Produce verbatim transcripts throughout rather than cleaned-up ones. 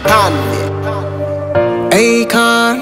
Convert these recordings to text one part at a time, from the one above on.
Convict. Akon.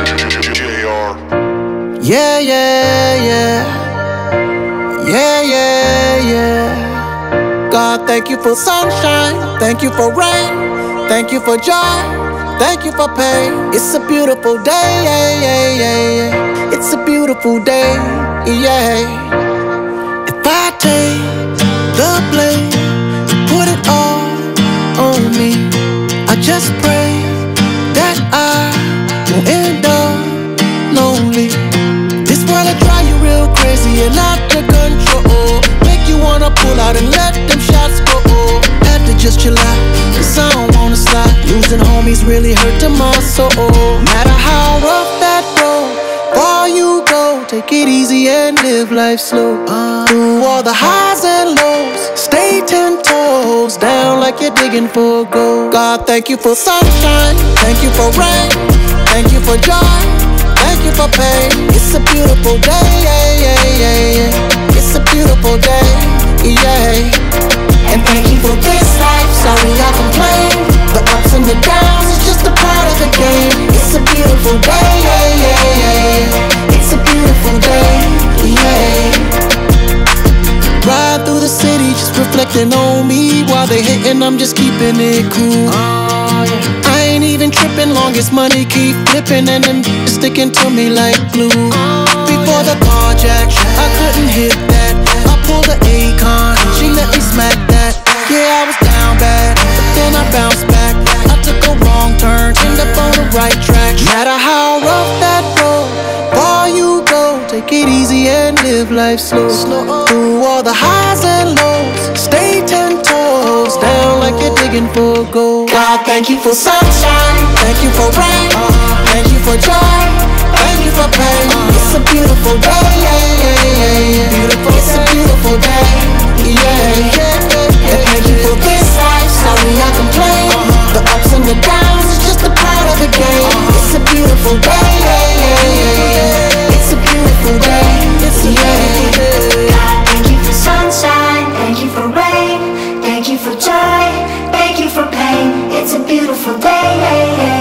Yeah, yeah, yeah. Yeah, yeah, yeah. God, thank you for sunshine. Thank you for rain. Thank you for joy. Thank you for pain. It's a beautiful day, yeah, yeah, yeah, yeah. It's a beautiful day, yeah. If I take the blame, put it all on me, I just pray that I won't end up lonely. This world will drive you real crazy and out of control. Make you wanna pull out and let them shots go. Had to just chill out, cause I don't wanna slide. Losing homies really hurting my soul. Matter how rough that road, far you go, take it easy and live life slow. uh, Through all the highs and lows, stay ten toes down like you're digging for gold. God, thank you for sunshine. Thank you for rain. Thank you for joy. Thank you for pain. It's a beautiful day, yeah, yeah, yeah, yeah. It's a beautiful day, yeah. And thank you for this life. Sorry I complain. The ups and the downs is just a part of the game. It's a beautiful day, yeah, yeah, yeah. It's a beautiful day, yeah. Ride through the city, just reflecting on me. While they hating, I'm just keeping it cool. Oh, yeah. I ain't even tripping, long as money keep flipping and then sticking to me like glue. Oh, before yeah. The carjack, I couldn't hit that. I pulled the Akon, she let me smack that. Yeah, I was down bad, but then I bounced back. I took a wrong turn, ended up on the right track. No matter how rough that road, far you go, take it easy and live life slow. slow. Through all the highs and lows, stay ten toes down like you're digging for gold. God, thank you for sunshine. Thank you for rain. Thank you for joy. Thank you for pain. It's a beautiful day, yeah, yeah, yeah. Beautiful it's day. A beautiful day, yeah, yeah. And thank you for this life. Sorry I complain. The ups and the downs is just a part of the game. It's a beautiful day, yeah, yeah, yeah. It's a beautiful day, it's a yeah. God, thank you for sunshine. Thank you for rain. Thank you for joy. Thank you for pain. It's a beautiful day, yeah, yeah.